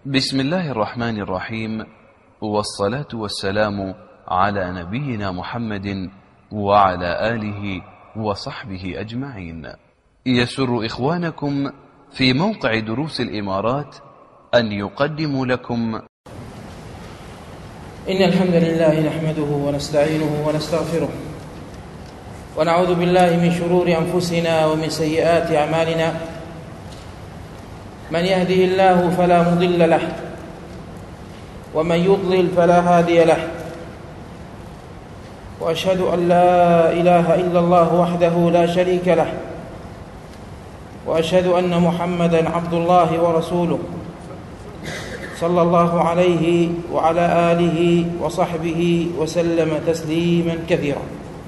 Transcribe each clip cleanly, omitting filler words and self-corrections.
بسم الله الرحمن الرحيم، والصلاة والسلام على نبينا محمد وعلى آله وصحبه أجمعين. يسر إخوانكم في موقع دروس الإمارات أن يقدموا لكم إن الحمد لله نحمده ونستعينه ونستغفره ونعوذ بالله من شرور أنفسنا ومن سيئات أعمالنا. من يهده الله فلا مضل له ومن يضلل فلا هادي له، وأشهد أن لا إله إلا الله وحده لا شريك له، وأشهد أن محمدًا عبد الله ورسوله صلى الله عليه وعلى آله وصحبه وسلم تسليما كثيرا.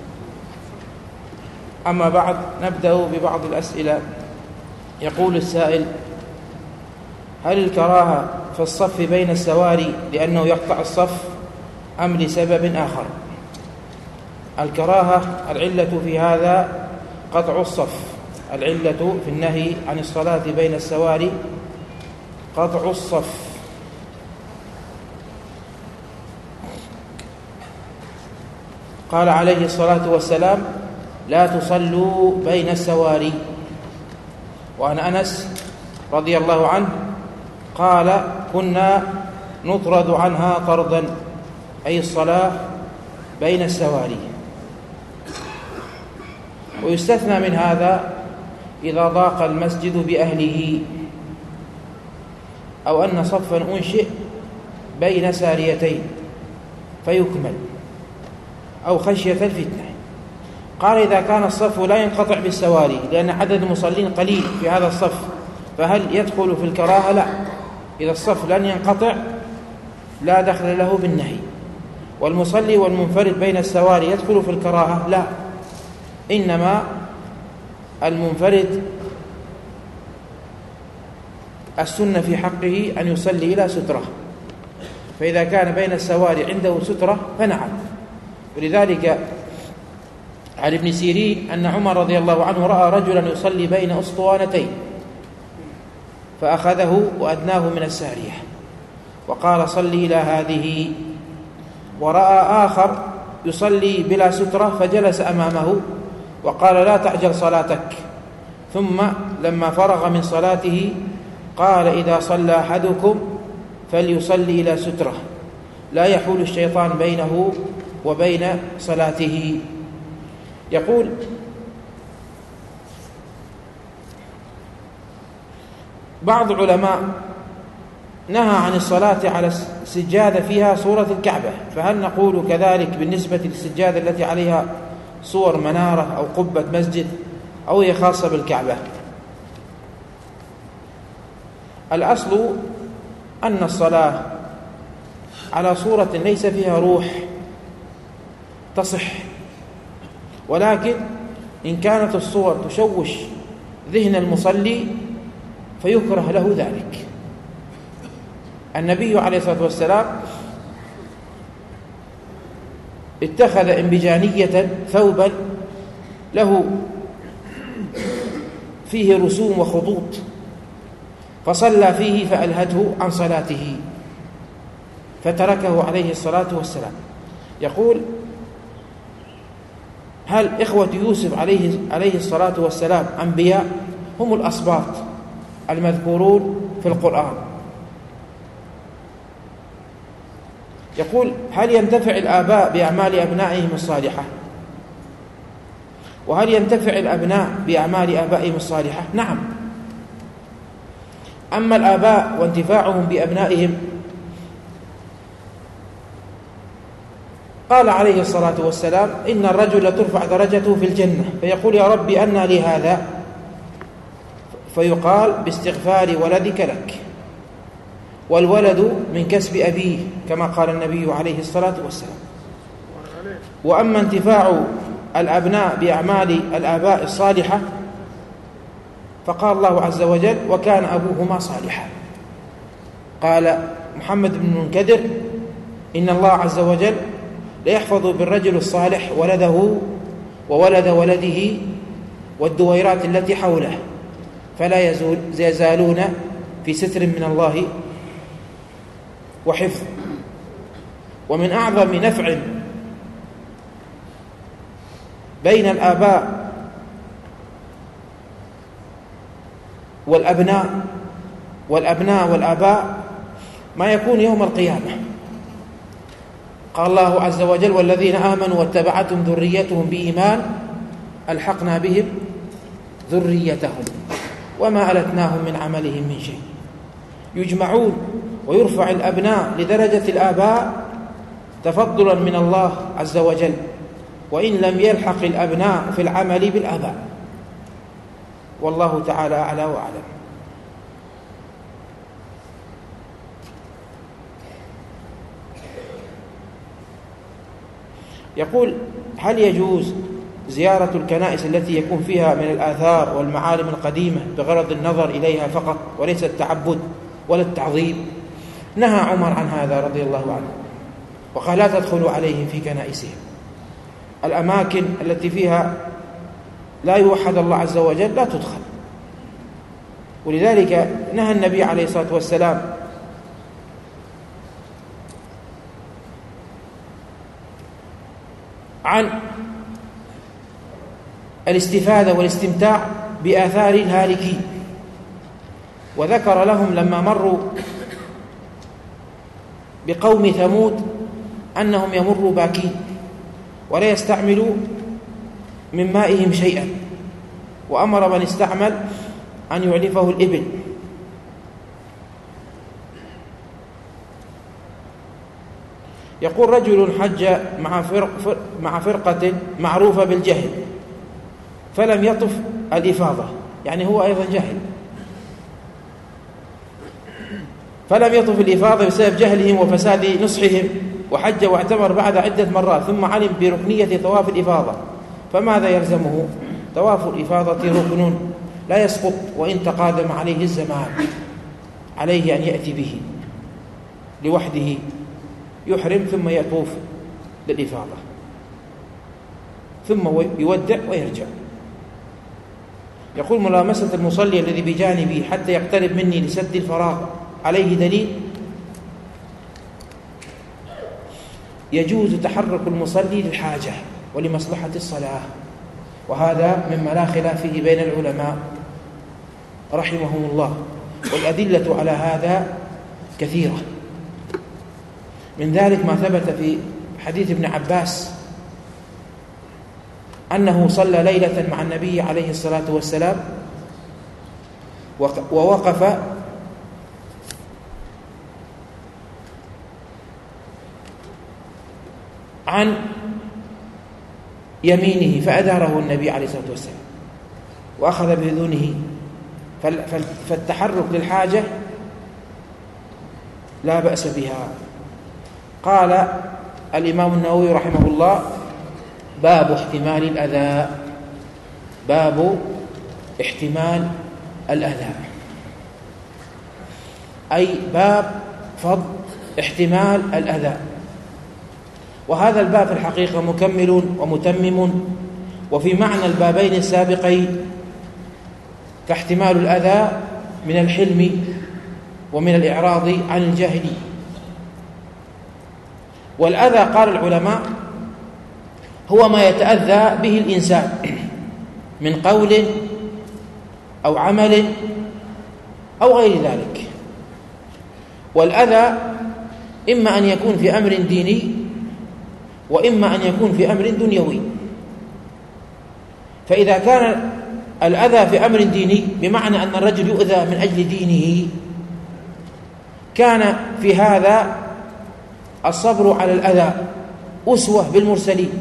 أما بعد، نبدأ ببعض الأسئلة. يقول السائل: هل الكراهة في الصف بين السواري لأنه يقطع الصف أم لسبب آخر؟ الكراهة العلة في هذا قطع الصف، العلة في النهي عن الصلاة بين السواري قطع الصف. قال عليه الصلاة والسلام: لا تصلوا بين السواري. وعن أنس رضي الله عنه قال: كنا نطرد عنها طردا، أي الصلاة بين السواري. ويستثنى من هذا إذا ضاق المسجد بأهله، أو أن صفا أنشئ بين ساريتين فيكمل، أو خشية الفتنة. قال: إذا كان الصف لا ينقطع بالسواري لأن عدد المصلين قليل في هذا الصف، فهل يدخل في الكراهة؟ لا، إذا الصف لن ينقطع لا دخل له بالنهي. والمصلي والمنفرد بين السواري يدخل في الكراهة؟ لا، إنما المنفرد السنة في حقه أن يصلي إلى سترة، فإذا كان بين السواري عنده سترة فنعم. ولذلك عن ابن سيرين أن عمر رضي الله عنه رأى رجلا يصلي بين أسطوانتين فأخذه وأدناه من السارية وقال: صلي إلى هذه. ورأى آخر يصلي بلا سترة فجلس أمامه وقال: لا تعجل صلاتك. ثم لما فرغ من صلاته قال: إذا صلى أحدكم فليصلي إلى سترة لا يحول الشيطان بينه وبين صلاته. يقول: بعض العلماء نهى عن الصلاة على السجادة فيها صورة الكعبة، فهل نقول كذلك بالنسبة للسجادة التي عليها صور منارة أو قبة مسجد، أو هي خاصة بالكعبة؟ الأصل أن الصلاة على صورة ليس فيها روح تصح، ولكن إن كانت الصور تشوش ذهن المصلي فيكره له ذلك. النبي عليه الصلاة والسلام اتخذ انبجانية ثوبا له فيه رسوم وخطوط فصلى فيه فألهته عن صلاته فتركه عليه الصلاة والسلام. يقول: هل إخوة يوسف عليه الصلاة والسلام أنبياء؟ هم الأصباط المذكورون في القرآن. يقول: هل ينتفع الآباء بأعمال أبنائهم الصالحة؟ وهل ينتفع الأبناء بأعمال آبائهم الصالحة؟ نعم. أما الآباء وانتفاعهم بأبنائهم، قال عليه الصلاة والسلام: إن الرجل ترفع درجته في الجنة فيقول: يا ربي أنى لي هذا؟ فيقال: باستغفار ولدك لك، والولد من كسب أبيه، كما قال النبي عليه الصلاة والسلام. وأما انتفاع الأبناء بأعمال الآباء الصالحة فقال الله عز وجل: وكان أبوهما صالحا. قال محمد بن المنكدر: إن الله عز وجل ليحفظ بالرجل الصالح ولده وولد ولده والدويرات التي حوله، فلا يزالون في ستر من الله وحفظ. ومن أعظم نفع بين الآباء والأبناء والآباء ما يكون يوم القيامة. قال الله عز وجل: والذين آمنوا واتبعتهم ذريتهم بإيمان ألحقنا بهم ذريتهم وما ألتناهم من عملهم من شيء. يجمعون ويرفع الأبناء لدرجة الآباء تفضلا من الله عز وجل، وإن لم يلحق الأبناء في العمل بالآباء. والله تعالى أعلى وأعلم. يقول: هل يجوز زيارة الكنائس التي يكون فيها من الآثار والمعالم القديمة بغرض النظر إليها فقط وليس التعبد ولا التعظيم؟ نهى عمر عن هذا رضي الله عنه، وقال: لا تدخلوا عليهم في كنائسهم. الأماكن التي فيها لا يوحد الله عز وجل لا تدخل. ولذلك نهى النبي عليه الصلاة والسلام عن الاستفادة والاستمتاع بآثار الهالكين، وذكر لهم لما مروا بقوم ثمود أنهم يمروا باكين ولا يستعملوا من مائهم شيئا، وأمر من استعمل أن يعلفه الإبل. يقول: رجل حج مع فرقة معروفة بالجهل فلم يطف الإفاضة، يعني هو أيضا جهل، فلم يطف الإفاضة بسبب جهلهم وفساد نصحهم، وحج واعتمر بعد عدة مرات ثم علم بركنية طواف الإفاضة، فماذا يلزمه؟ طواف الإفاضة ركن لا يسقط وإن تقادم عليه الزمان، عليه أن يأتي به لوحده يحرم ثم يطوف للإفاضة ثم يودع ويرجع. يقول: ملامسة المصلي الذي بجانبي حتى يقترب مني لسد الفراغ عليه دليل؟ يجوز تحرك المصلي للحاجة ولمصلحة الصلاة، وهذا مما لا خلاف فيه بين العلماء رحمهم الله، والأدلة على هذا كثيرة. من ذلك ما ثبت في حديث ابن عباس أنه صلى ليلة مع النبي عليه الصلاة والسلام ووقف عن يمينه فأداره النبي عليه الصلاة والسلام وأخذ بأذنه. فالتحرك للحاجة لا بأس بها. قال الإمام النووي رحمه الله: باب احتمال الأذى. باب احتمال الأذى، أي باب فضل احتمال الأذى. وهذا الباب في الحقيقة مكمل ومتمم، وفي معنى البابين السابقين، كاحتمال الأذى من الحلم ومن الإعراض عن الجاهلين. والأذى قال العلماء هو ما يتأذى به الإنسان من قول أو عمل أو غير ذلك. والأذى إما أن يكون في أمر ديني وإما أن يكون في أمر دنيوي. فإذا كان الأذى في أمر ديني بمعنى أن الرجل يؤذى من أجل دينه، كان في هذا الصبر على الأذى أسوة بالمرسلين،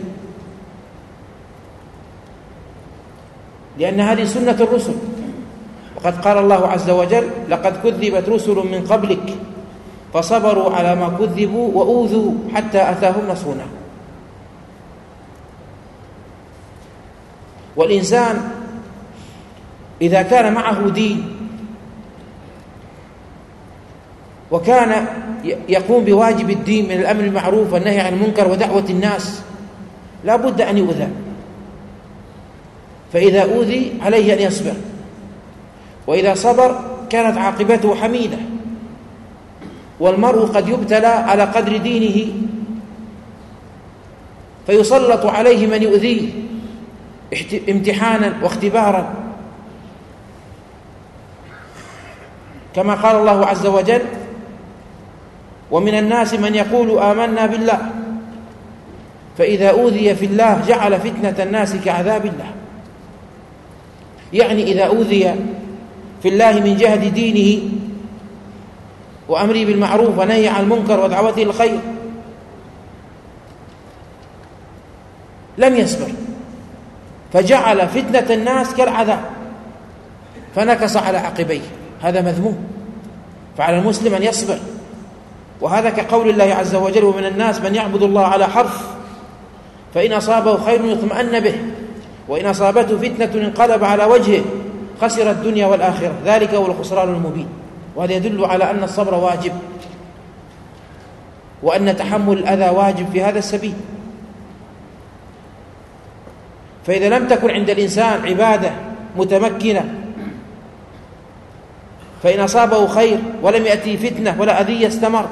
لأن هذه سنة الرسل. وقد قال الله عز وجل: لقد كذبت رسل من قبلك فصبروا على ما كذبوا وأوذوا حتى أتاهم نصرنا. والإنسان إذا كان معه دين وكان يقوم بواجب الدين من الأمر بالمعروف والنهي عن المنكر ودعوة الناس، لا بد أن يؤذى. فإذا أوذي عليه أن يصبر، وإذا صبر كانت عاقبته حميدة. والمرء قد يبتلى على قدر دينه، فيسلط عليه من يؤذيه امتحانا واختبارا، كما قال الله عز وجل: ومن الناس من يقول آمنا بالله فإذا أوذي في الله جعل فتنة الناس كعذاب الله. يعني إذا أوذي في الله من جهة دينه وأمره بالمعروف ونهي عن المنكر ودعوته الخير لم يصبر، فجعل فتنة الناس كالعذاب فنكص على عقبيه، هذا مذموم. فعلى المسلم أن يصبر، وهذا كقول الله عز وجل: ومن الناس من يعبد الله على حرف فإن أصابه خير يطمئن به وإن أصابته فتنة انقلب على وجهه خسر الدنيا والآخرة ذلك هو الخسران المبين. وهذا يدل على أن الصبر واجب، وأن تحمل الأذى واجب في هذا السبيل. فإذا لم تكن عند الإنسان عبادة متمكنة، فإن أصابه خير ولم يأتي فتنة ولا أذية استمر،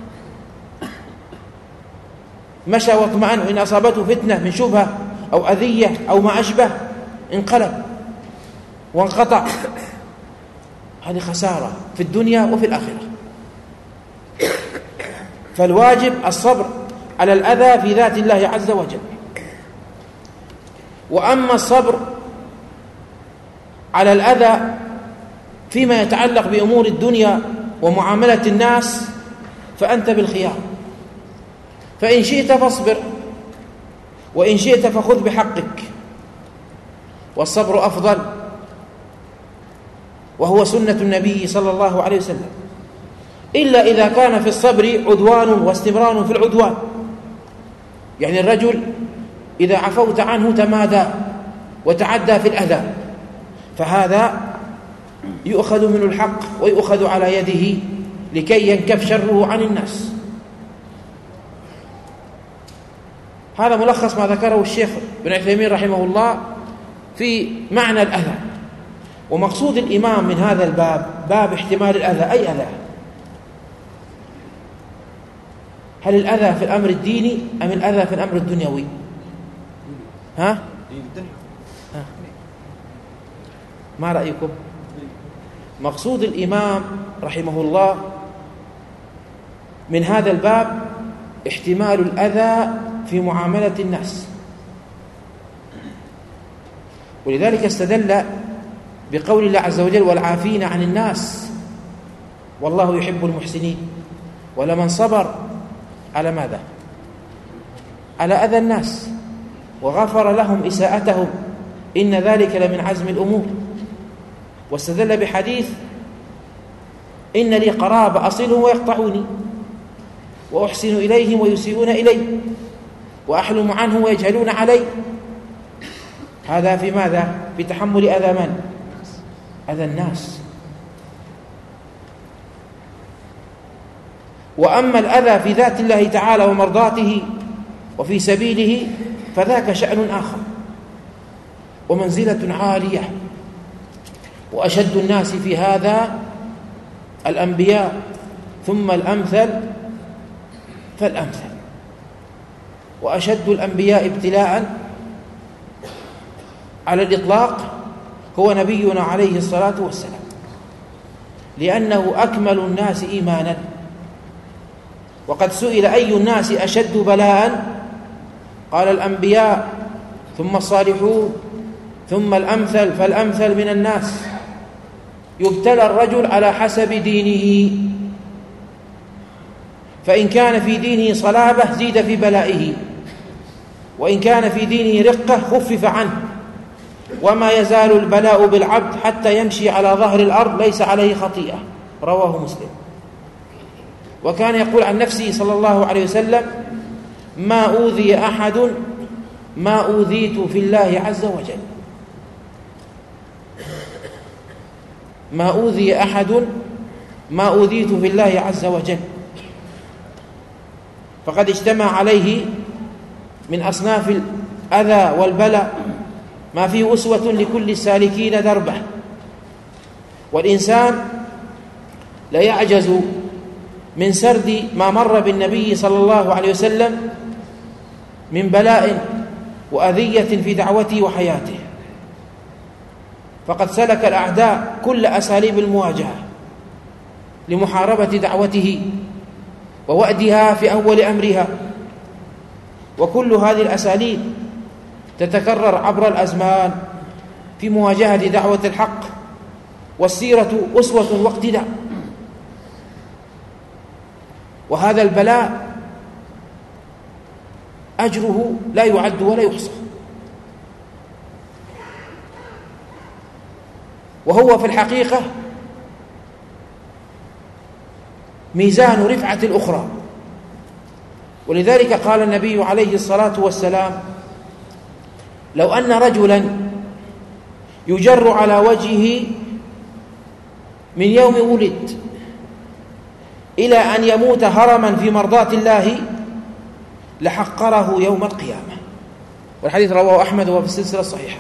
مشى واطمأن، وإن أصابته فتنة من شبهة أو أذية أو ما أشبه انقلب وانقطع. هذه خسارة في الدنيا وفي الآخرة. فالواجب الصبر على الأذى في ذات الله عز وجل. وأما الصبر على الأذى فيما يتعلق بأمور الدنيا ومعاملة الناس فأنت بالخيار، فإن شئت فاصبر وإن شئت فخذ بحقك، والصبر أفضل، وهو سنة النبي صلى الله عليه وسلم، إلا إذا كان في الصبر عدوان واستمرار في العدوان. يعني الرجل إذا عفوت عنه تمادى وتعدى في الأذى، فهذا يؤخذ منه الحق ويؤخذ على يده لكي ينكف شره عن الناس. هذا ملخص ما ذكره الشيخ بن عثيمين رحمه الله في معنى الأذى. ومقصود الإمام من هذا الباب باب احتمال الأذى. أي أذى؟ هل الأذى في الأمر الديني أم الأذى في الأمر الدنيوي؟ ما رأيكم؟ مقصود الإمام رحمه الله من هذا الباب احتمال الأذى في معاملة الناس، ولذلك استدل بقول الله عز وجل: والعافين عن الناس والله يحب المحسنين. ولمن صبر على ماذا؟ على أذى الناس وغفر لهم إساءتهم إن ذلك لمن عزم الأمور. واستدل بحديث: إن لي قرابة أصلهم ويقطعوني وأحسن إليهم ويسيئون إلي وأحلم عنهم ويجهلون علي. هذا في ماذا؟ في تحمل أذى من؟ أذى الناس. وأما الأذى في ذات الله تعالى ومرضاته وفي سبيله فذاك شأن آخر ومنزلة عالية. وأشد الناس في هذا الأنبياء ثم الأمثل فالأمثل. وأشد الأنبياء ابتلاء على الإطلاق هو نبينا عليه الصلاة والسلام، لأنه أكمل الناس إيمانا. وقد سئل: أي الناس أشد بلاء؟ قال: الأنبياء ثم الصالحون ثم الأمثل فالأمثل من الناس. يبتلى الرجل على حسب دينه، فإن كان في دينه صلابة زيد في بلائه، وإن كان في دينه رقة خفف عنه. وما يزال البلاء بالعبد حتى يمشي على ظهر الأرض ليس عليه خطيئة. رواه مسلم. وكان يقول عن نفسه صلى الله عليه وسلم: ما أوذي أحد ما أوذيت في الله عز وجل. ما أوذي أحد ما أوذيت في الله عز وجل. فقد اجتمع عليه من أصناف الأذى والبلاء ما فيه أسوة لكل السالكين دربه. والإنسان لا يعجز من سرد ما مر بالنبي صلى الله عليه وسلم من بلاء وأذية في دعوته وحياته، فقد سلك الأعداء كل أساليب المواجهة لمحاربة دعوته ووأدها في أول أمرها، وكل هذه الأساليب تتكرر عبر الأزمان في مواجهة دعوة الحق، والسيرة أسوة واقتداء. وهذا البلاء أجره لا يعد ولا يحصى، وهو في الحقيقة ميزان رفعة الأخرى. ولذلك قال النبي عليه الصلاة والسلام: لو أن رجلا يجر على وجهه من يوم ولد إلى أن يموت هرما في مرضاة الله لحقره يوم القيامة. والحديث رواه أحمد وفي السلسلة الصحيحة.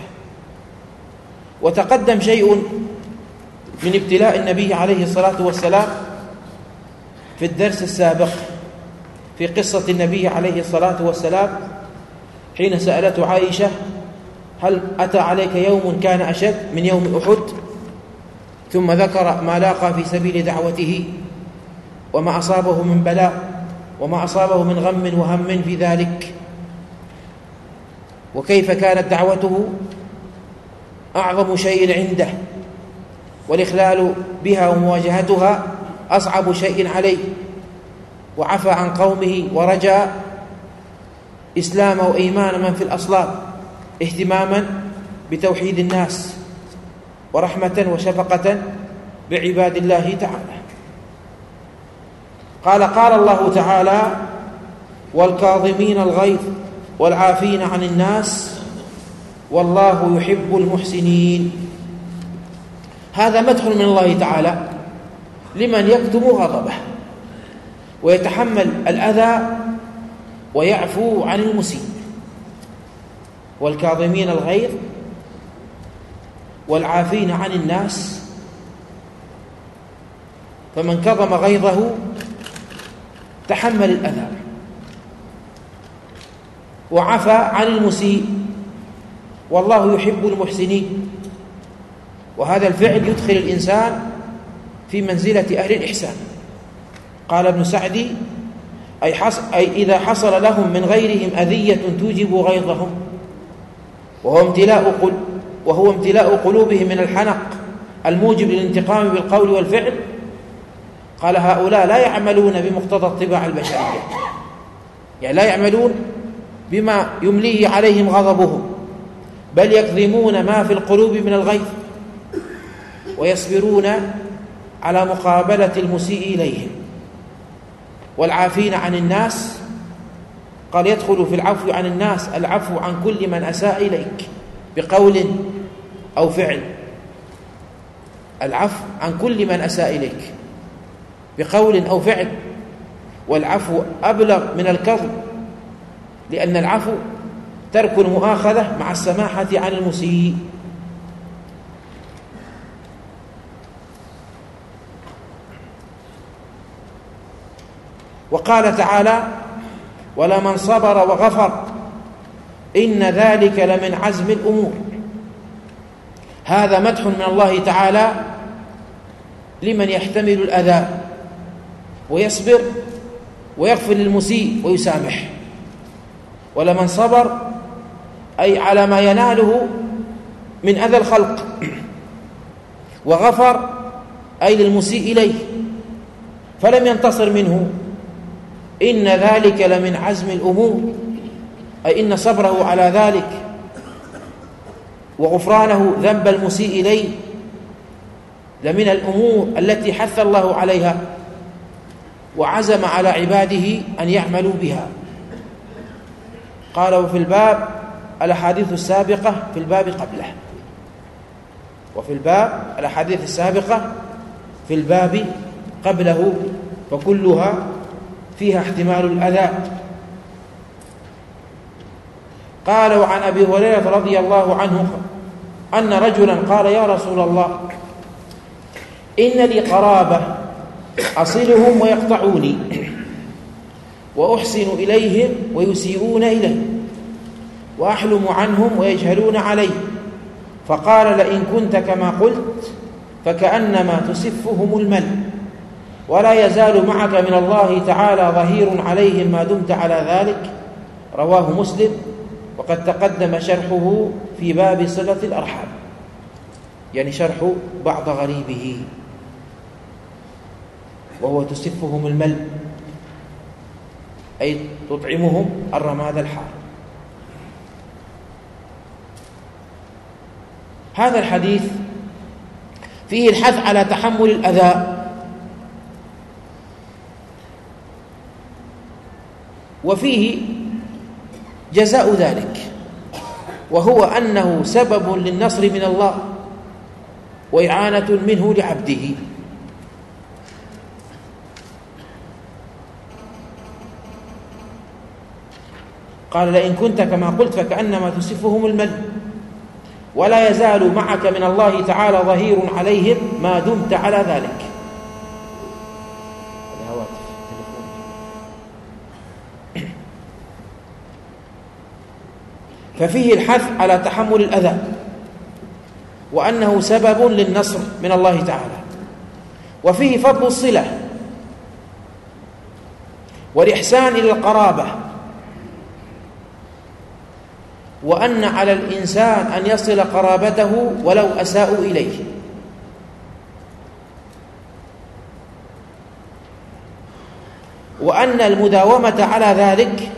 وتقدم شيء من ابتلاء النبي عليه الصلاة والسلام في الدرس السابق في قصة النبي عليه الصلاة والسلام حين سألته عائشة: هل أتى عليك يوم كان أشد من يوم أحد؟ ثم ذكر ما لاقى في سبيل دعوته وما أصابه من بلاء وما أصابه من غم وهم في ذلك، وكيف كانت دعوته أعظم شيء عنده، والإخلال بها ومواجهتها أصعب شيء عليه، وعفى عن قومه ورجى إسلام وإيمان من في الأصلاب اهتماما بتوحيد الناس ورحمة وشفقة بعباد الله تعالى. قال الله تعالى: والكاظمين الغيظ والعافين عن الناس والله يحب المحسنين. هذا مدح من الله تعالى لمن يكتم غضبه ويتحمل الأذى ويعفو عن المسيء. والكاظمين الغيظ والعافين عن الناس، فمن كظم غيظه تحمل الأذى وعفى عن المسيء، والله يحب المحسنين. وهذا الفعل يدخل الإنسان في منزلة أهل الإحسان. قال ابن سعدي: أي إذا حصل لهم من غيرهم أذية توجب غيظهم وهو امتلاء قلوبهم من الحنق الموجب للانتقام بالقول والفعل، قال هؤلاء لا يعملون بمقتضى الطباع البشرية، يعني لا يعملون بما يمليه عليهم غضبهم، بل يكظمون ما في القلوب من الغيظ ويصبرون على مقابلة المسيء إليهم. والعافين عن الناس قال يدخل في العفو عن الناس العفو عن كل من أساء إليك بقول أو فعل. العفو عن كل من أساء إليك بقول أو فعل، والعفو أبلغ من الكظم، لأن العفو ترك المؤاخذة مع السماحة عن المسيء. وقال تعالى: ولمن صبر وغفر إن ذلك لمن عزم الأمور. هذا مدح من الله تعالى لمن يحتمل الأذى ويصبر ويغفر للمسيء ويسامح. ولمن صبر أي على ما يناله من أذى الخلق، وغفر أي للمسيء إليه فلم ينتصر منه. إن ذلك لمن عزم الأمور، أي إن صبره على ذلك وغفرانه ذنب المسيء إليه لمن الأمور التي حث الله عليها وعزم على عباده أن يعملوا بها. قال: وفي الباب الأحاديث السابقة في الباب قبله. وفي الباب الأحاديث السابقة في الباب قبله، فكلها فيها احتمال الأذى. قال: وعن أبي هريرة رضي الله عنه أن رجلا قال: يا رسول الله، إن لي قرابة أصلهم ويقطعوني وأحسن إليهم ويسيئون إلي وأحلم عنهم ويجهلون علي. فقال لئن كنت كما قلت فكأنما تسفهم المل، ولا يزال معك من الله تعالى ظهير عليهم ما دمت على ذلك. رواه مسلم، وقد تقدم شرحه في باب صلة الأرحام، يعني شرح بعض غريبه، وهو تسفهم المل أي تطعمهم الرماد الحار. هذا الحديث فيه الحث على تحمل الأذى، وفيه جزاء ذلك، وهو أنه سبب للنصر من الله وإعانة منه لعبده. قال لئن كنت كما قلت فكأنما تسفهم المل، ولا يزال معك من الله تعالى ظهير عليهم ما دمت على ذلك. ففيه الحث على تحمل الأذى، وأنه سبب للنصر من الله تعالى، وفيه فضل الصلة والإحسان إلى القرابة، وأن على الإنسان أن يصل قرابته ولو أساءوا إليه. وأن المداومة على ذلك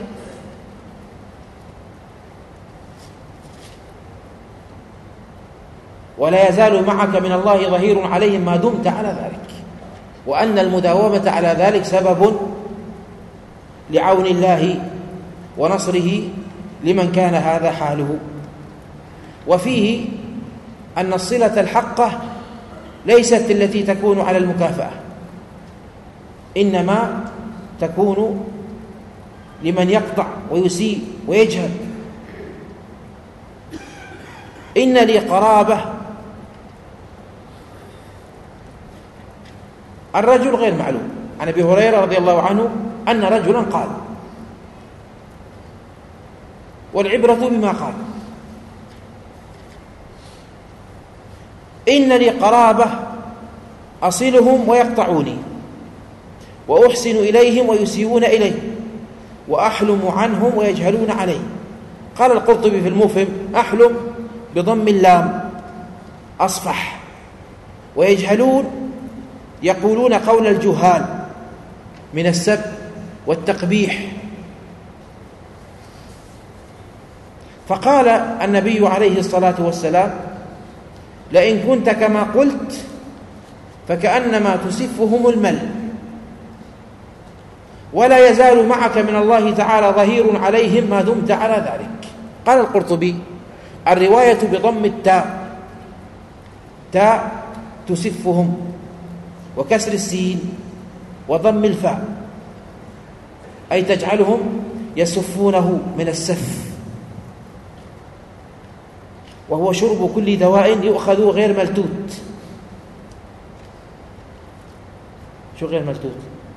ولا يزال معك من الله ظهير عليهم ما دمت على ذلك، وأن المداومة على ذلك سبب لعون الله ونصره لمن كان هذا حاله. وفيه أن الصلة الحقة ليست التي تكون على المكافأة، إنما تكون لمن يقطع ويسيء ويجهل. إن لي قرابة، الرجل غير معلوم. عن أبي هريرة رضي الله عنه أن رجلا قال، والعبرة بما قال، إن لي قرابة أصلهم ويقطعوني وأحسن إليهم ويسيئون إلي وأحلم عنهم ويجهلون علي. قال القرطبي في المفهم: أحلم بضم اللام أصفح، ويجهلون يقولون قول الجهال من السب والتقبيح. فقال النبي عليه الصلاة والسلام: لئن كنت كما قلت فكأنما تسفهم المل، ولا يزال معك من الله تعالى ظهير عليهم ما دمت على ذلك. قال القرطبي: الرواية بضم التاء، تاء تسفهم، وكسر السين وضم الفاء، أي تجعلهم يسفونه من السف، وهو شرب كل دواء يؤخذ غير ملتوت. شو غير ملتوت؟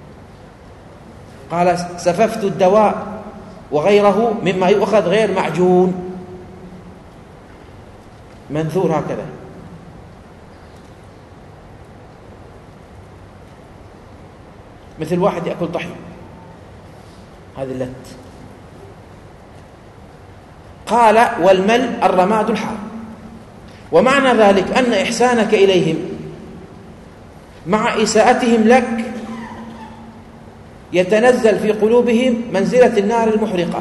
قال: سففت الدواء وغيره مما يؤخذ غير معجون، منثور هكذا. مثل واحد يأكل طحين، هذه اللت. قال: والمل الرماد الحار. ومعنى ذلك أن إحسانك إليهم مع إساءتهم لك يتنزل في قلوبهم منزلة النار المحرقة،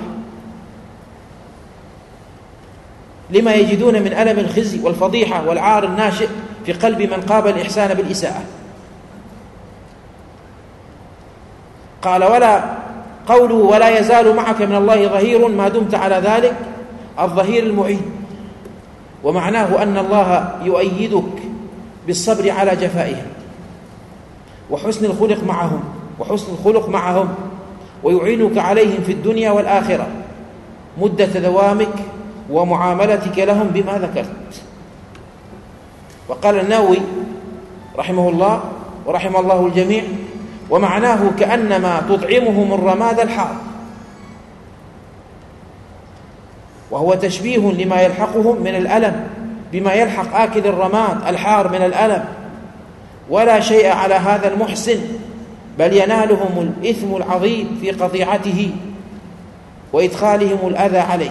لما يجدون من ألم الخزي والفضيحة والعار الناشئ في قلب من قابل الإحسان بالإساءة. قال: قوله ولا يزال معك من الله ظهير ما دمت على ذلك، الظهير المعين، ومعناه أن الله يؤيدك بالصبر على جفائهم وحسن الخلق معهم ويعينك عليهم في الدنيا والآخرة مدة دوامك ومعاملتك لهم بما ذكرت. وقال النووي رحمه الله ورحم الله الجميع: ومعناه كأنما تطعمهم الرماد الحار، وهو تشبيه لما يلحقهم من الألم بما يلحق آكل الرماد الحار من الألم. ولا شيء على هذا المحسن، بل ينالهم الإثم العظيم في قطيعته وإدخالهم الأذى عليه.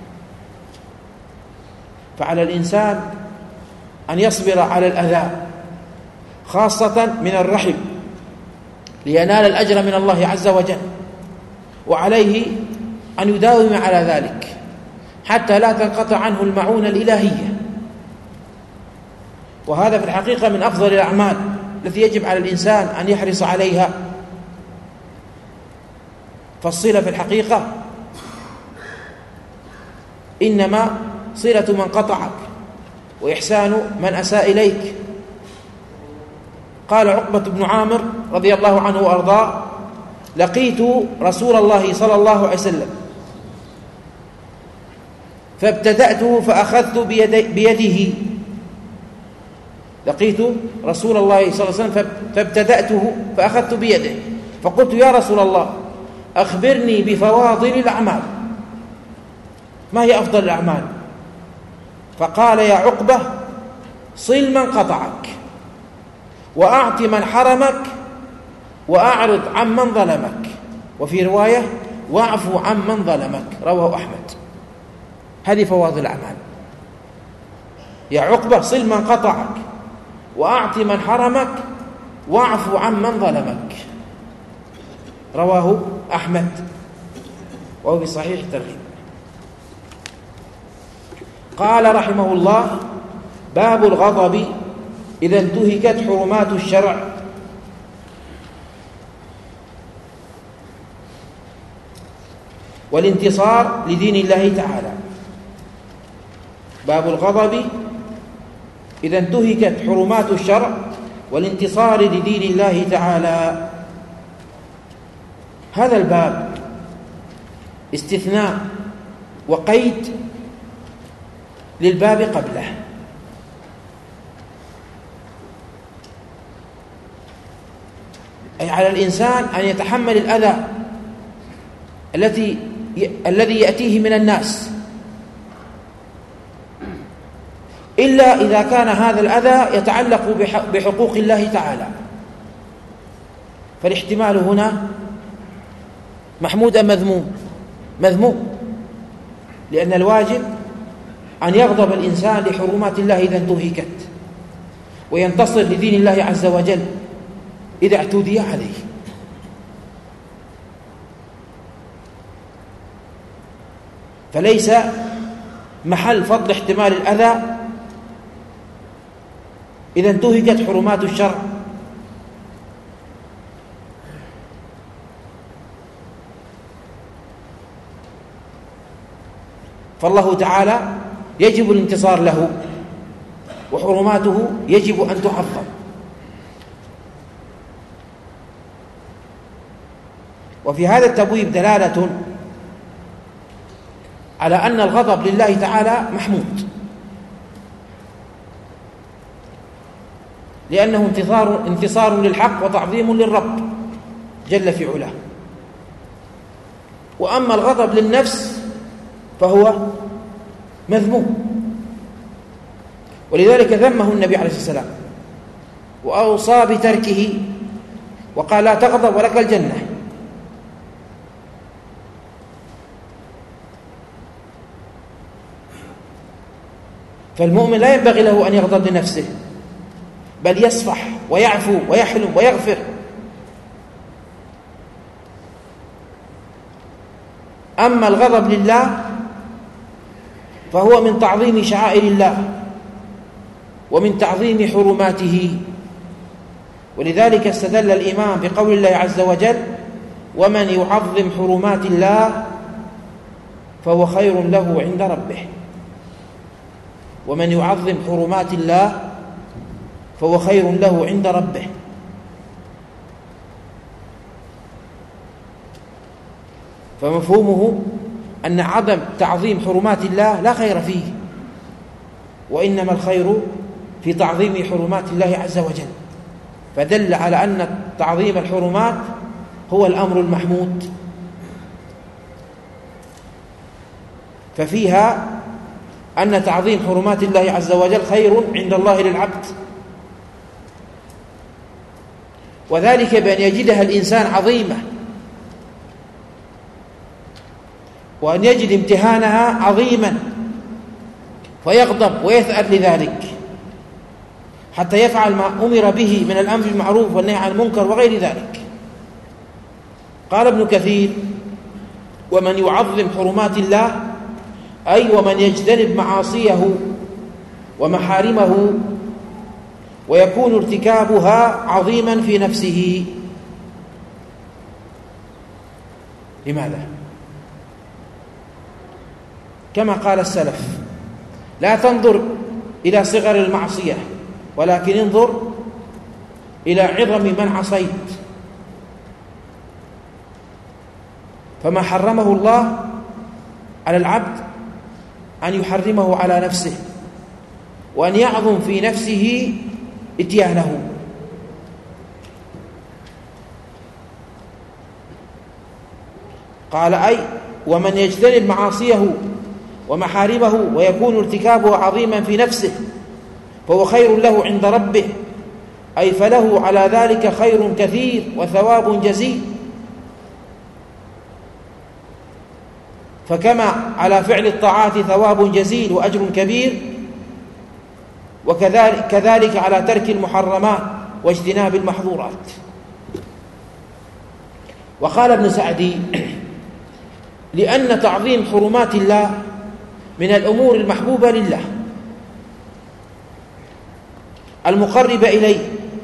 فعلى الإنسان أن يصبر على الأذى خاصة من الرحم لينال الأجر من الله عز وجل، وعليه أن يداوم على ذلك حتى لا تنقطع عنه المعونة الإلهية. وهذا في الحقيقة من أفضل الأعمال التي يجب على الإنسان أن يحرص عليها. فالصلة في الحقيقة إنما صلة من قطعك وإحسان من أساء إليك. قال عقبة بن عامر رضي الله عنه وأرضاه: لقيت رسول الله صلى الله عليه وسلم فابتدأته فأخذت بيده. لقيت رسول الله صلى الله عليه وسلم فابتدأته فأخذت بيده، فقلت: يا رسول الله، أخبرني بفواضل الأعمال، ما هي أفضل الأعمال؟ فقال: يا عقبة، صل من قطعك، وأعط من حرمك، وأعرض عن من ظلمك، وفي رواية: واعفو عن من ظلمك. رواه أحمد. هذه فواضل الأعمال. يا عقبة، صل من قطعك، وأعط من حرمك، واعفو عن من ظلمك. رواه أحمد وهو في صحيح الترغيب. قال رحمه الله: باب الغضب إذا انتهكت حرمات الشرع. والانتصار لدين الله تعالى. باب الغضب إذا انتهكت حرمات الشرع والانتصار لدين الله تعالى. هذا الباب استثناء وقيد للباب قبله. أي على الإنسان أن يتحمل الأذى الذي يأتيه من الناس، إلا إذا كان هذا الأذى يتعلق بحقوق الله تعالى، فالاحتمال هنا محمود أم مذموم؟ مذموم، لأن الواجب أن يغضب الإنسان لحرمات الله إذا انتهكت، وينتصر لدين الله عز وجل إذا اعتدي عليه. فليس محل فضل احتمال الأذى إذا انتهكت حرمات الشرع. فالله تعالى يجب الانتصار له، وحرماته يجب أن تحفظ. وفي هذا التبويب دلالة على أن الغضب لله تعالى محمود، لأنه انتصار للحق وتعظيم للرب جل في علاه. وأما الغضب للنفس فهو مذموم، ولذلك ذمه النبي عليه الصلاة والسلام وأوصى بتركه وقال: لا تغضب ولك الجنة. فالمؤمن لا ينبغي له أن يغضب لنفسه، بل يصفح ويعفو ويحلم ويغفر. أما الغضب لله فهو من تعظيم شعائر الله ومن تعظيم حرماته. ولذلك استدل الإمام بقول الله عز وجل: ومن يعظم حرمات الله فهو خير له عند ربه. ومن يعظم حرمات الله فهو خير له عند ربه. فمفهومه أن عدم تعظيم حرمات الله لا خير فيه، وإنما الخير في تعظيم حرمات الله عز وجل. فدل على أن تعظيم الحرمات هو الأمر المحمود. ففيها أن تعظيم حرمات الله عز وجل خير عند الله للعبد، وذلك بأن يجدها الإنسان عظيمة، وأن يجد امتهانها عظيما فيغضب ويثأر لذلك حتى يفعل ما أمر به من الأمر بالمعروف والنهي عن المنكر وغير ذلك. قال ابن كثير: ومن يعظم حرمات الله أي ومن يجتنب معاصيه ومحارمه ويكون ارتكابها عظيما في نفسه. لماذا؟ كما قال السلف: لا تنظر إلى صغر المعصية ولكن انظر إلى عظم من عصيت. فما حرمه الله على العبد أن يحرمه على نفسه، وأن يعظم في نفسه إتيانه. قال: أي ومن يجتنب معاصيه ومحارمه ويكون ارتكابه عظيما في نفسه فهو خير له عند ربه، أي فله على ذلك خير كثير وثواب جزيل. فكما على فعل الطاعات ثواب جزيل وأجر كبير، وكذلك على ترك المحرمات واجتناب المحظورات. وقال ابن سعدي: لأن تعظيم حرمات الله من الأمور المحبوبة لله المقربة إليه،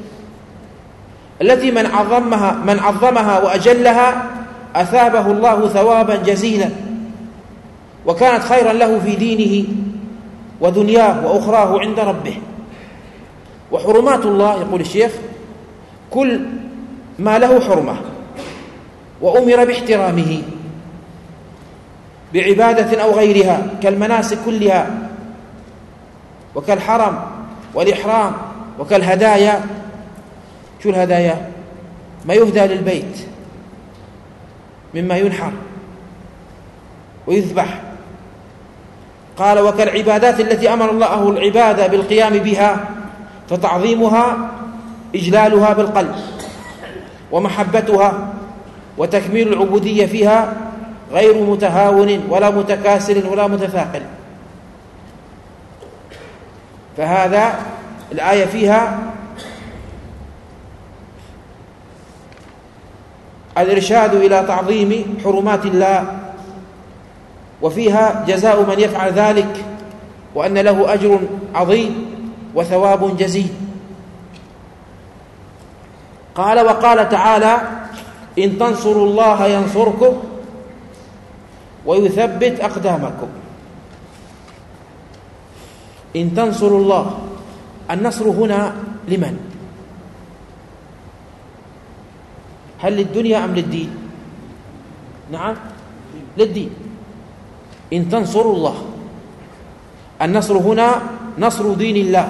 التي من عظمها وأجلها أثابه الله ثوابا جزيلا، وكانت خيرا له في دينه ودنياه وأخراه عند ربه. وحرمات الله، يقول الشيخ، كل ما له حرمة وأمر باحترامه بعبادة أو غيرها كالمناسك كلها، وكالحرم والإحرام، وكالهدايا. شو الهدايا؟ ما يهدى للبيت مما ينحر ويذبح. قال: وكالعبادات التي أمر الله العبادة بالقيام بها، فتعظيمها إجلالها بالقلب ومحبتها وتكميل العبودية فيها غير متهاون ولا متكاسل ولا متثاقل. فهذا الآية فيها الإرشاد إلى تعظيم حرمات الله، وفيها جزاء من يفعل ذلك، وأن له أجر عظيم وثواب جزيل. قال: وقال تعالى: إن تنصروا الله ينصركم ويثبت أقدامكم. إن تنصروا الله، النصر هنا لمن؟ هل للدنيا أم للدين؟ نعم، للدين. إن تنصروا الله، النصر هنا نصر دين الله،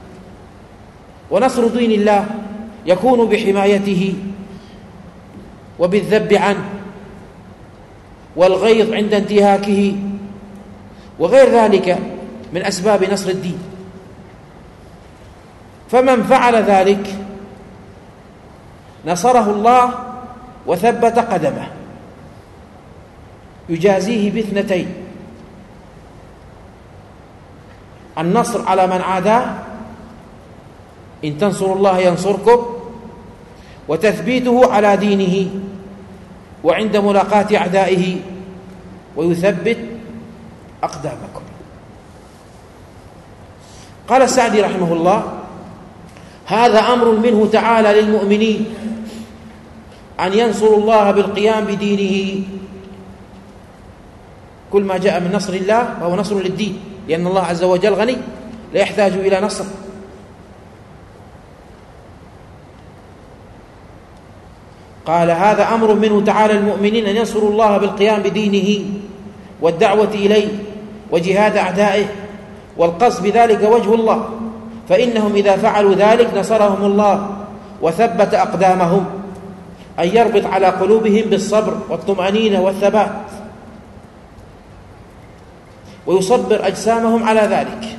ونصر دين الله يكون بحمايته وبالذب عنه والغيظ عند انتهاكه وغير ذلك من أسباب نصر الدين. فمن فعل ذلك نصره الله وثبت قدمه، يجازيه باثنتين: النصر على من عاداه، إن تنصروا الله ينصركم، وتثبيته على دينه وعند ملاقاة أعدائه ويثبت أقدامكم. قال السعدي رحمه الله: هذا أمر منه تعالى للمؤمنين أن ينصروا الله بالقيام بدينه. كل ما جاء من نصر الله فهو نصر للدين، لأن الله عز وجل غني لا يحتاج إلى نصر. قال: هذا أمر منه تعالى للمؤمنين أن ينصروا الله بالقيام بدينه والدعوة إليه وجهاد أعدائه، والقصد بذلك وجه الله، فإنهم إذا فعلوا ذلك نصرهم الله وثبت أقدامهم، أن يربط على قلوبهم بالصبر والطمأنينة والثبات، ويصبر أجسامهم على ذلك،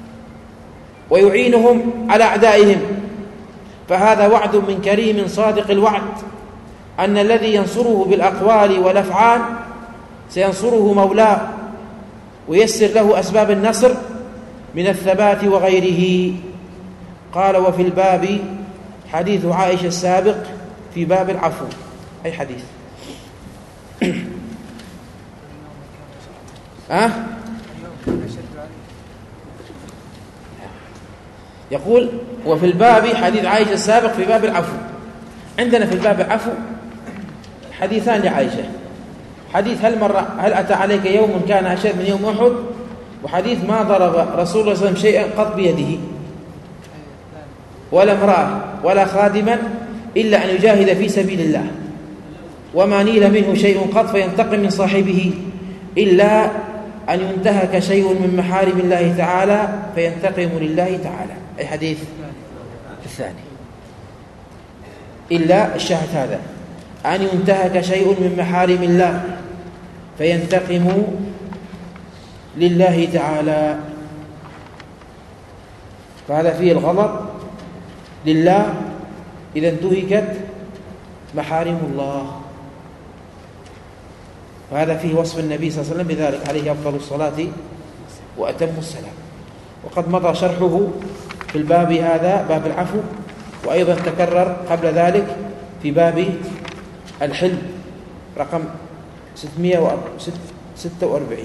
ويعينهم على أعدائهم. فهذا وعد من كريم صادق الوعد أن الذي ينصره بالأقوال والأفعال سينصره مولاه ويسر له أسباب النصر من الثبات وغيره. قال: وفي الباب حديث عائشة السابق في باب العفو. أي حديث؟ يقول: وفي الباب حديث عائشة السابق في باب العفو. عندنا في الباب العفو حديثان لعائشة: حديث هل أتى عليك يوم كان أشد من يوم أحد، وحديث ما ضرب رسول الله صلى الله عليه وسلم شيئا قط بيده ولا امرأة ولا خادما إلا أن يجاهد في سبيل الله، وما نيل منه شيء قط فينتقم من صاحبه إلا أن ينتهك شيء من محارم الله تعالى فينتقم لله تعالى. أي حديث الثاني؟ إلا الشاهد هذا: أن ينتهك شيء من محارم الله فينتقم لله تعالى. فهذا فيه الغضب لله إذا انتهكت محارم الله، وهذا فيه وصف النبي صلى الله عليه وسلم بذلك، عليه أفضل الصلاة وأتم السلام. وقد مضى شرحه في الباب هذا، باب العفو، وأيضا تكرر قبل ذلك في باب الحلم رقم 646.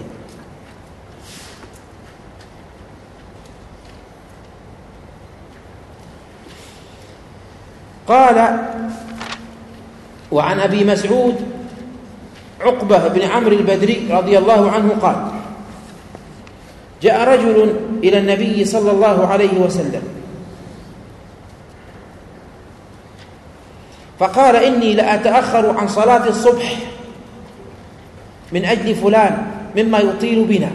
قال: وعن أبي مسعود عقبة بن عمرو البدري رضي الله عنه قال: جاء رجل إلى النبي صلى الله عليه وسلم فقال: إني لأتأخر عن صلاة الصبح من أجل فلان مما يطيل بنا.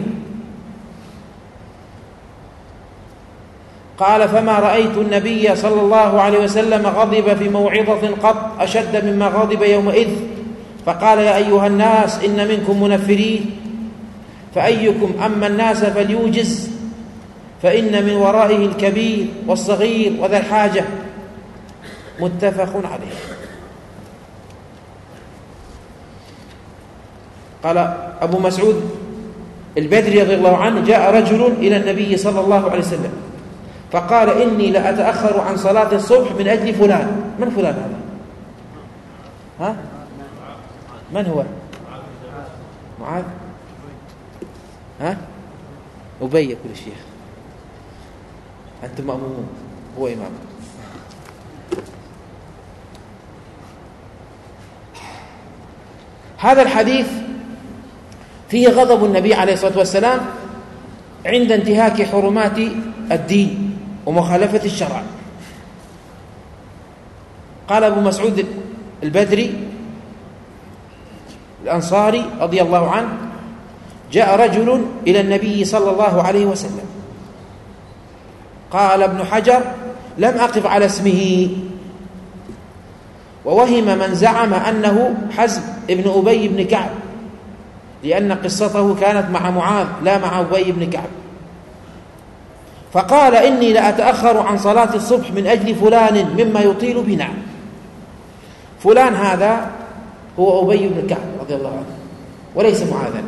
قال: فما رأيت النبي صلى الله عليه وسلم غضب في موعظة قط أشد مما غضب يومئذ، فقال: يا أيها الناس إن منكم منفرين، فأيكم أما الناس فليوجز، فإن من ورائه الكبير والصغير وذا الحاجة. متفق عليه. قال أبو مسعود البدري رضي الله عنه: جاء رجل إلى النبي صلى الله عليه وسلم فقال: إني لأتأخر عن صلاة الصبح من أجل فلان. من فلان هذا؟ ها؟ من هو؟ معاذ؟ ها؟ أبي يقول الشيخ: أنتم مأمومون، هو إمام. هذا الحديث فيه غضب النبي عليه الصلاة والسلام عند انتهاك حرمات الدين ومخالفة الشرع. قال أبو مسعود البدري الأنصاري رضي الله عنه: جاء رجل إلى النبي صلى الله عليه وسلم. قال ابن حجر: لم أقف على اسمه، ووهم من زعم أنه حزم ابن أبي بن كعب، لأن قصته كانت مع معاذ لا مع أبي بن كعب. فقال: إني لأتأخر عن صلاة الصبح من أجل فلان مما يطيل بنا. فلان هذا هو أبي بن كعب رضي الله عنه وليس معاذا.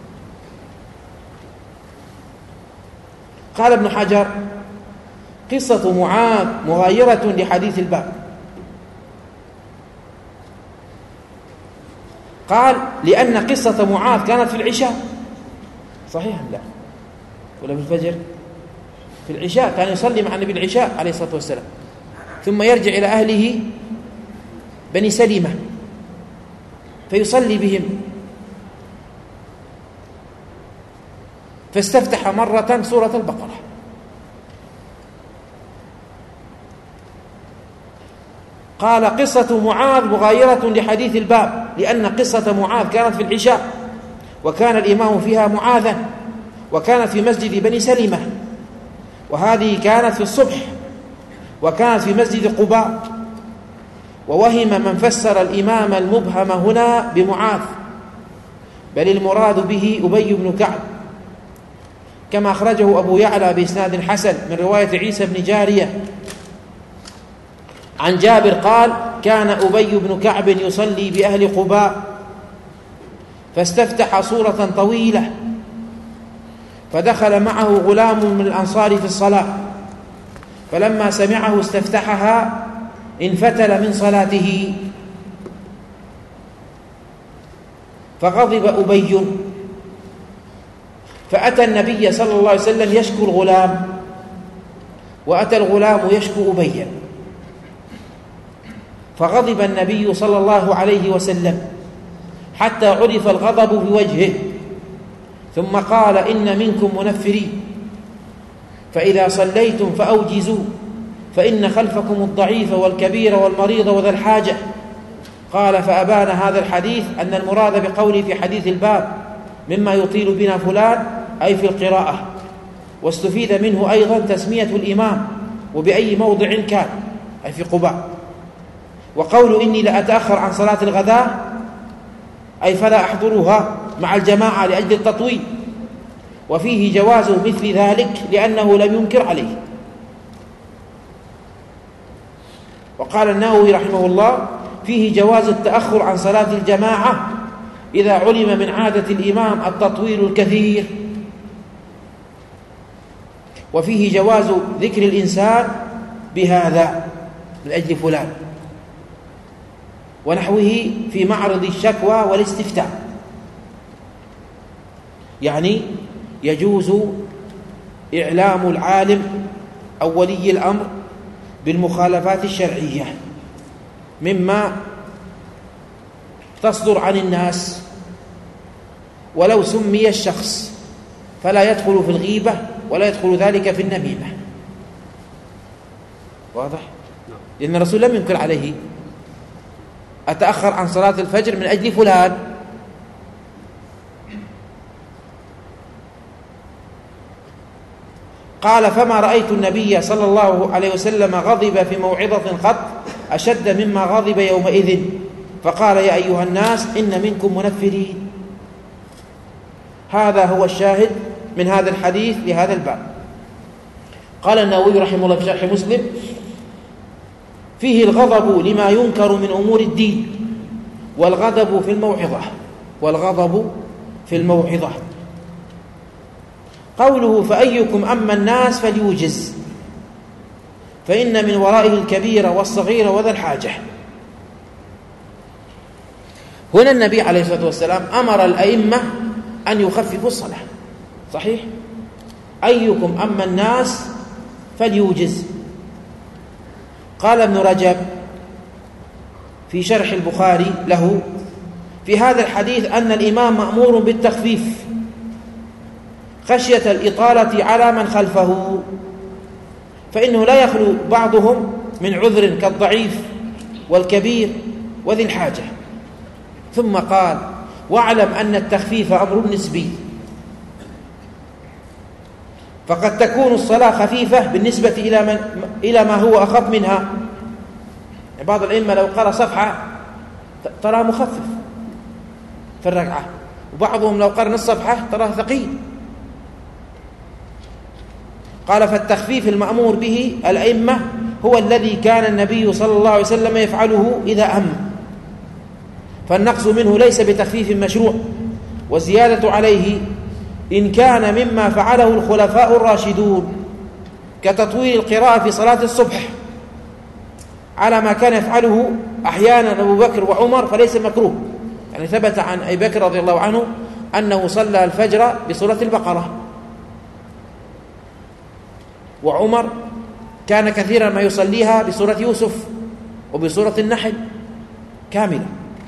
قال ابن حجر: قصة معاذ مغايرة لحديث الباب. قال: لأن قصة معاذ كانت في العشاء. صحيح لا؟ ولا في الفجر؟ في العشاء، كان يصلي مع النبي العشاء عليه الصلاة والسلام، ثم يرجع إلى أهله بني سلمة فيصلي بهم. فاستفتح مرة سورة البقرة. قال: قصة معاذ مغايرة لحديث الباب، لأن قصة معاذ كانت في العشاء، وكان الإمام فيها معاذا، وكانت في مسجد بني سلمة، وهذه كانت في الصبح، وكانت في مسجد قباء، ووهم من فسر الإمام المبهم هنا بمعاذ، بل المراد به أبي بن كعب، كما أخرجه أبو يعلى بإسناد حسن من رواية عيسى بن جارية عن جابر قال: كان أبي بن كعب يصلي بأهل قباء فاستفتح صورة طويلة، فدخل معه غلام من الأنصار في الصلاة، فلما سمعه استفتحها انفتل من صلاته، فغضب أبي، فأتى النبي صلى الله عليه وسلم يشكو الغلام، وأتى الغلام يشكو أبيا، فغضب النبي صلى الله عليه وسلم حتى عرف الغضب في وجهه، ثم قال: إن منكم منفرين، فإذا صليتم فأوجزوا، فإن خلفكم الضعيف والكبير والمريض وذا الحاجة. قال: فأبان هذا الحديث أن المراد بقوله في حديث الباب مما يطيل بنا فلان أي في القراءة، واستفيد منه أيضا تسمية الإمام وبأي موضع كان أي في قباء. وقول إني لأتأخر عن صلاة الغداء أي فلا أحضرها مع الجماعة لأجل التطويل، وفيه جواز مثل ذلك لأنه لم ينكر عليه. وقال النووي رحمه الله: فيه جواز التأخر عن صلاة الجماعة إذا علم من عادة الإمام التطويل الكثير، وفيه جواز ذكر الإنسان بهذا من أجل فلان ونحوه في معرض الشكوى والاستفتاء، يعني يجوز إعلام العالم أو ولي الأمر بالمخالفات الشرعية مما تصدر عن الناس، ولو سمي الشخص، فلا يدخل في الغيبة ولا يدخل ذلك في النميمة. واضح؟ لأن الرسول لم ينكر عليه: أتأخر عن صلاة الفجر من أجل فلان. قال: فما رأيت النبي صلى الله عليه وسلم غضب في موعظة قط أشد مما غضب يومئذ، فقال: يا أيها الناس إن منكم منفرين. هذا هو الشاهد من هذا الحديث لهذا الباب. قال النووي رحمه الله في شرح مسلم: فيه الغضب لما ينكر من أمور الدين، والغضب في الموعظة. قوله: فأيكم أما الناس فليوجز، فإن من ورائه الكبير والصغير وذا الحاجة. هنا النبي عليه الصلاة والسلام أمر الأئمة أن يخففوا الصلاة، صحيح؟ أيكم أما الناس فليوجز. قال ابن رجب في شرح البخاري له: في هذا الحديث أن الإمام مأمور بالتخفيف خشية الإطالة على من خلفه، فإنه لا يخلو بعضهم من عذر كالضعيف والكبير وذي الحاجة. ثم قال: واعلم أن التخفيف أمر نسبي، فقد تكون الصلاة خفيفة بالنسبة إلى ما هو أخف منها. بعض الأئمة لو قرأ صفحة ترى مخفف في الركعة، وبعضهم لو قرأ نصف صفحة تراه ثقيل. قال: فالتخفيف المأمور به الأئمة هو الذي كان النبي صلى الله عليه وسلم يفعله إذا أم، فالنقص منه ليس بتخفيف مشروع، والزيادة عليه إن كان مما فعله الخلفاء الراشدون كتطويل القراءة في صلاة الصبح على ما كان يفعله أحيانا أبو بكر وعمر فليس مكروه. يعني ثبت عن أبي بكر رضي الله عنه أنه صلى الفجر بسورة البقرة، وعمر كان كثيرا ما يصليها بسورة يوسف وبسورة النحل كاملة.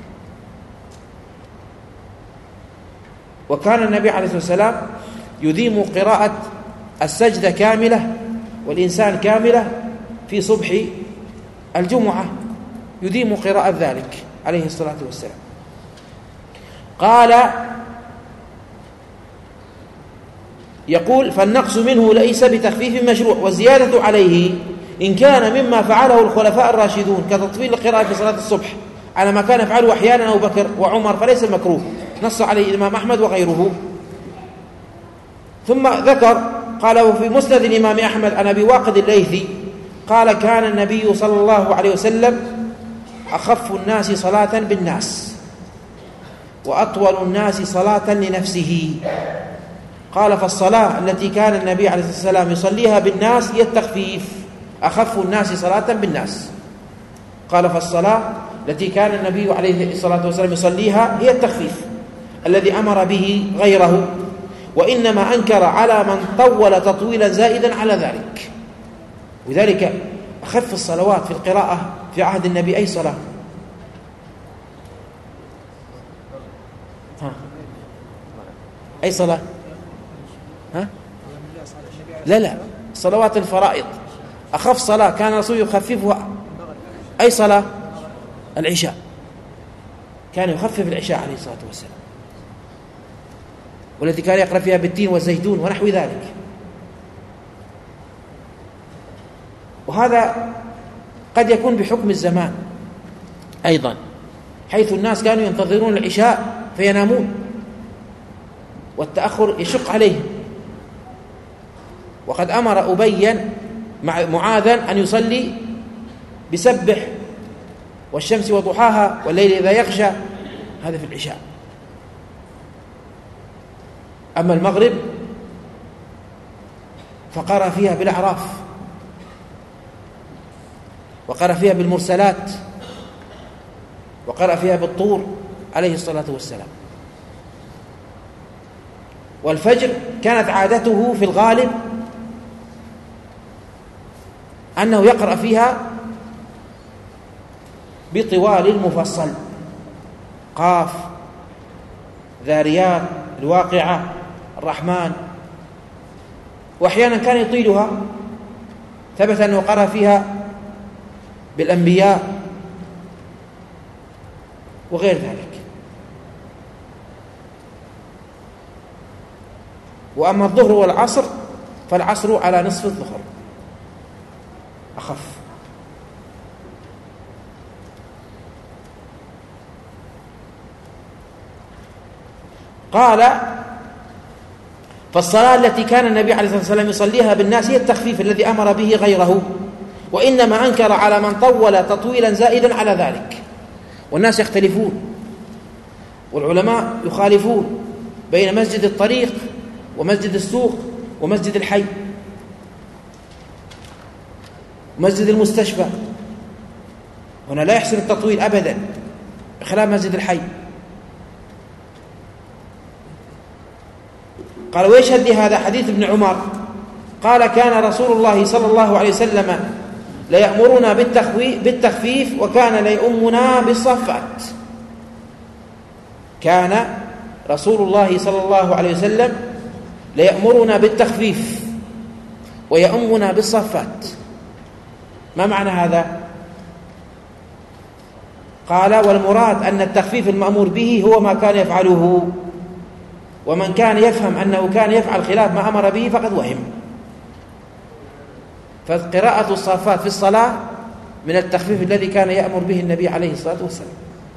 وكان النبي عليه الصلاة والسلام يديم قراءة السجدة كاملة والإنسان كاملة في صبح الجمعة، يديم قراءة ذلك عليه الصلاة والسلام. قال: يقول: فالنقص منه ليس بتخفيف مشروع، والزيادة عليه إن كان مما فعله الخلفاء الراشدون كتطويل القراءة في صلاة الصبح على ما كان يفعله أحيانا أبو بكر وعمر فليس المكروه، نص عليه الإمام أحمد وغيره. ثم ذكر قاله في مسند الإمام أحمد عن أبي واقد الليثي قال كان النبي صلى الله عليه وسلم أخف الناس صلاة بالناس وأطول الناس صلاة لنفسه. قال فالصلاة التي كان النبي عليه الصلاة والسلام يصليها بالناس هي التخفيف، أخف الناس صلاة بالناس. قال فالصلاة التي كان النبي عليه الصلاة والسلام يصليها هي التخفيف الذي أمر به غيره، وإنما أنكر على من طول تطويلا زائدا على ذلك. وذلك أخف الصلوات في القراءة في عهد النبي أي صلاة؟ أي صلاة؟ لا صلوات الفرائض أخف صلاة كان الرسول يخففها أي صلاة؟ العشاء، كان يخفف العشاء عليه الصلاة والسلام، والتي كان يقرأ فيها بالتين والزيتون ونحو ذلك. وهذا قد يكون بحكم الزمان أيضا، حيث الناس كانوا ينتظرون العشاء فينامون والتأخر يشق عليهم. وقد أمر أبي معاذا أن يصلي بسبح والشمس وضحاها والليل إذا يغشى، هذا في العشاء. أما المغرب فقرأ فيها بالأعراف وقرأ فيها بالمرسلات وقرأ فيها بالطور عليه الصلاة والسلام. والفجر كانت عادته في الغالب أنه يقرأ فيها بطوال المفصل، قاف، ذاريات، الواقعة، الرحمن، وأحيانا كان يطيلها، ثبت أنه قرأ فيها بالأنبياء وغير ذلك. وأما الظهر والعصر فالعصر على نصف الظهر أخف. قال فالصلاة التي كان النبي عليه الصلاة والسلام يصليها بالناس هي التخفيف الذي أمر به غيره، وإنما أنكر على من طول تطويلا زائدا على ذلك. والناس يختلفون والعلماء يخالفون بين مسجد الطريق ومسجد السوق ومسجد الحي ومسجد المستشفى. هنا لا يحسن التطويل أبدا بخلاف مسجد الحي. قال ويشهد لهذا حديث ابن عمر قال كان رسول الله صلى الله عليه وسلم ليأمرنا بالتخفيف وكان ليؤمنا بالصفات. كان رسول الله صلى الله عليه وسلم ليأمرنا بالتخفيف ويؤمنا بالصفات. ما معنى هذا؟ قال والمراد أن التخفيف المأمور به هو ما كان يفعله، ومن كان يفهم أنه كان يفعل خلاف ما أمر به فقد وهم. فقراءة الصافات في الصلاة من التخفيف الذي كان يأمر به النبي عليه الصلاة والسلام.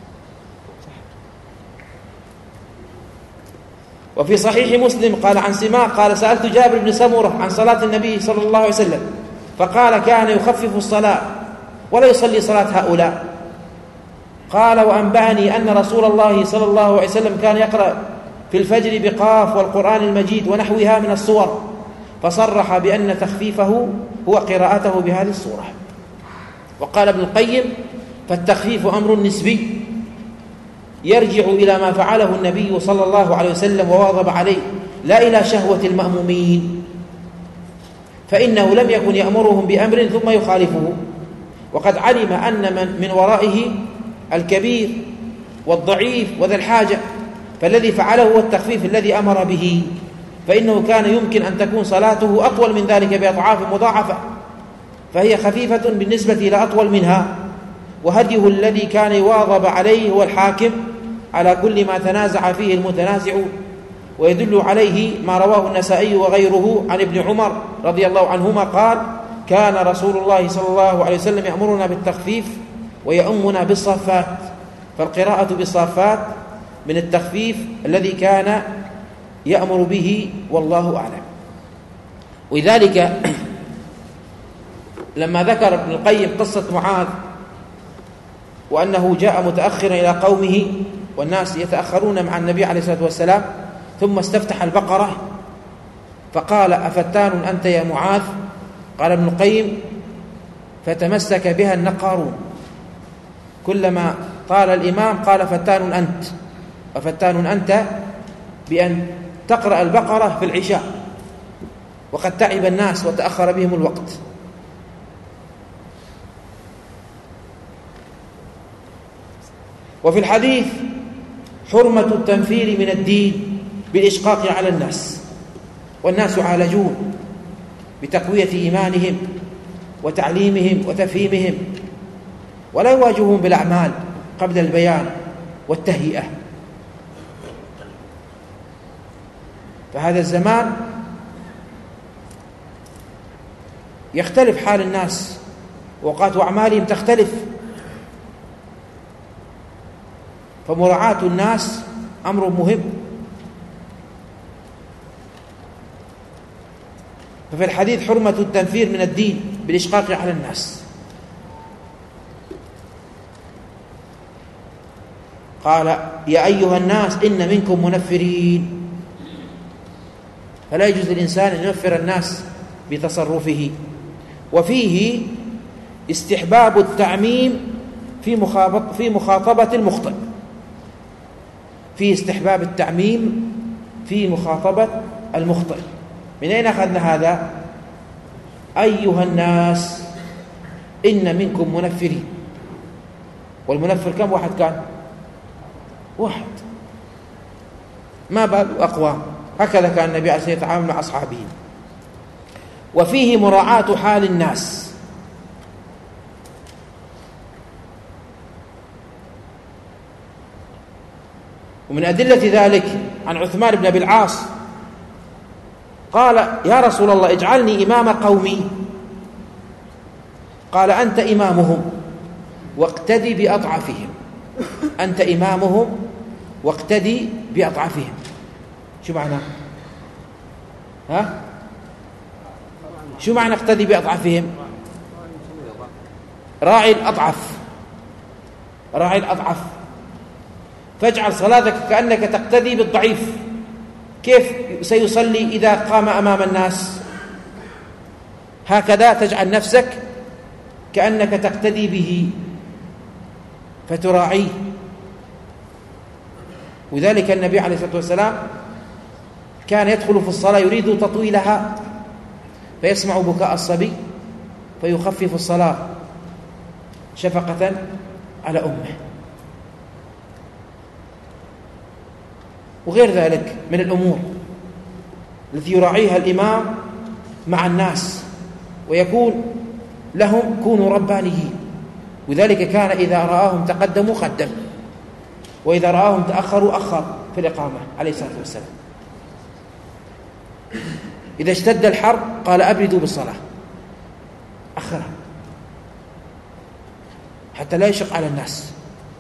وفي صحيح مسلم قال عن سماء قال سألت جابر بن سمرة عن صلاة النبي صلى الله عليه وسلم فقال كان يخفف الصلاة ولا يصلي صلاة هؤلاء. قال وأنبأني أن رسول الله صلى الله عليه وسلم كان يقرأ في الفجر بقاف والقرآن المجيد ونحوها من الصور، فصرح بأن تخفيفه هو قراءته بهذه الصورة. وقال ابن القيم فالتخفيف أمر نسبي يرجع إلى ما فعله النبي صلى الله عليه وسلم وواظب عليه، لا إلى شهوة المأمومين، فإنه لم يكن يأمرهم بأمر ثم يخالفه، وقد علم أن من ورائه الكبير والضعيف وذا الحاجة، فالذي فعله هو التخفيف الذي أمر به، فإنه كان يمكن أن تكون صلاته أطول من ذلك بأضعاف مضاعفة، فهي خفيفة بالنسبة إلى أطول منها. وهديه الذي كان يواظب عليه هو الحاكم على كل ما تنازع فيه المتنازعون، ويدل عليه ما رواه النسائي وغيره عن ابن عمر رضي الله عنهما قال كان رسول الله صلى الله عليه وسلم يأمرنا بالتخفيف ويؤمنا بالصافات، فالقراءة بالصافات من التخفيف الذي كان يأمر به والله أعلم. ولذلك لما ذكر ابن القيم قصة معاذ وأنه جاء متأخرا إلى قومه والناس يتأخرون مع النبي عليه الصلاة والسلام، ثم استفتح البقرة فقال: أفتان أنت يا معاذ؟ قال ابن القيم: فتمسك بها النقارون، كلما طال الإمام قال: فتان أنت، وفتان أنت بأن تقرأ البقرة في العشاء وقد تعب الناس وتأخر بهم الوقت. وفي الحديث حرمة التنفير من الدين بالإشقاق على الناس، والناس يعالجون بتقوية إيمانهم وتعليمهم وتفهيمهم، ولا يواجهون بالأعمال قبل البيان والتهيئة. فهذا الزمان يختلف حال الناس، وأوقات أعمالهم تختلف، فمراعاة الناس أمر مهم. ففي الحديث حرمة التنفير من الدين بالإشقاق على الناس. قال: يا أيها الناس إن منكم منفرين، فلا يجوز للإنسان أن ينفر الناس بتصرفه. وفيه استحباب التعميم في مخاطبة المخطئ، فيه استحباب التعميم في مخاطبة المخطئ. من أين أخذنا هذا؟ أيها الناس إن منكم منفرين، والمنفر كم واحد كان؟ واحد، ما بال أقوام. هكذا كان النبي عليه الصلاة والسلام يتعامل مع أصحابه. وفيه مراعاة حال الناس، ومن أدلة ذلك عن عثمان بن أبي العاص قال: يا رسول الله اجعلني إمام قومي. قال: أنت إمامهم واقتدي بأضعفهم، أنت إمامهم واقتدي بأضعفهم. شو معنى؟ شو معنى اقتدي بأضعفهم؟ راعي الأضعف، راعي الأضعف. فاجعل صلاتك كأنك تقتدي بالضعيف. كيف سيصلي إذا قام أمام الناس؟ هكذا تجعل نفسك كأنك تقتدي به فتراعيه. وذلك النبي عليه الصلاة والسلام كان يدخل في الصلاة يريد تطويلها فيسمع بكاء الصبي فيخفف الصلاة شفقة على أمه. وغير ذلك من الأمور التي يراعيها الإمام مع الناس، ويكون لهم كونوا ربانيين. وذلك كان إذا رآهم تقدموا قدم، وإذا رآهم تأخروا أخر في الإقامة عليه الصلاة والسلام. إذا اشتد الحر قال: أبردوا بالصلاة، أخرها حتى لا يشق على الناس.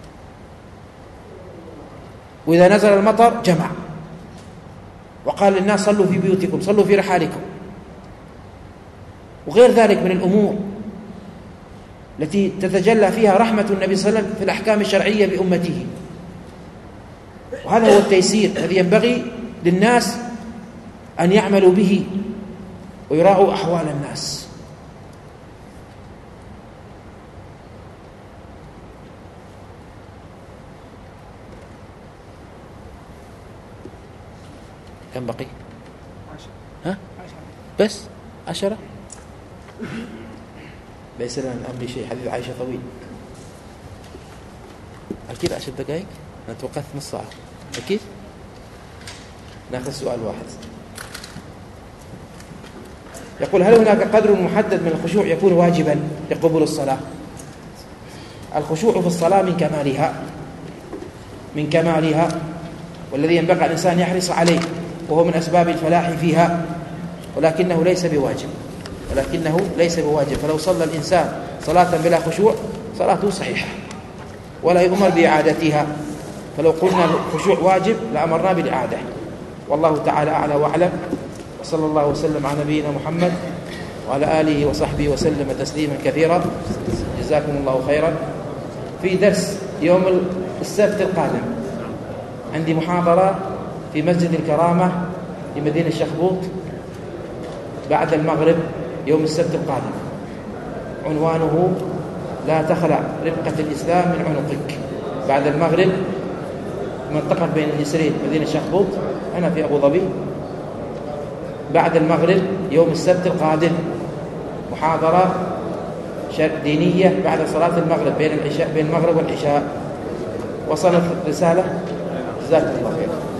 وإذا نزل المطر جمع وقال للناس: صلوا في بيوتكم، صلوا في رحالكم. وغير ذلك من الأمور التي تتجلى فيها رحمة النبي صلى الله عليه وسلم في الأحكام الشرعية بأمته. وهذا هو التيسير الذي ينبغي للناس أن يعملوا به ويراعوا أحوال الناس. كم بقي؟ 10. بس 10. ليس لنا الآن بشيء. حديث عائشة طويل أكيد. 10 دقائق. أنا توقفت نص ساعة أكيد. نأخذ سؤال واحد. يقول: هل هناك قدر محدد من الخشوع يكون واجبا لقبول الصلاة؟ الخشوع في الصلاة من كمالها والذي ينبغي الإنسان يحرص عليه، وهو من أسباب الفلاح فيها، ولكنه ليس بواجب. ولكنه ليس بواجب. فلو صلى الإنسان صلاة بلا خشوع صلاته صحيحة ولا يؤمر بإعادتها. فلو قلنا الخشوع واجب لأمرنا بالإعادة. والله تعالى أعلى وأعلم، وصلى الله وسلم على نبينا محمد وعلى آله وصحبه وسلم تسليما كثيرا. جزاكم الله خيرا. في درس يوم السبت القادم عندي محاضرة في مسجد الكرامة في مدينة الشخبوط بعد المغرب يوم السبت القادم، عنوانه لا تخلع رفقة الإسلام من عنقك. بعد المغرب منطقة بين الجسرين مدينة الشخبوط، أنا في أبو ظبي. بعد المغرب يوم السبت القادم محاضرة دينية بعد صلاة المغرب بين المغرب والعشاء. وصلت الرسالة؟ جزاكم الله خير.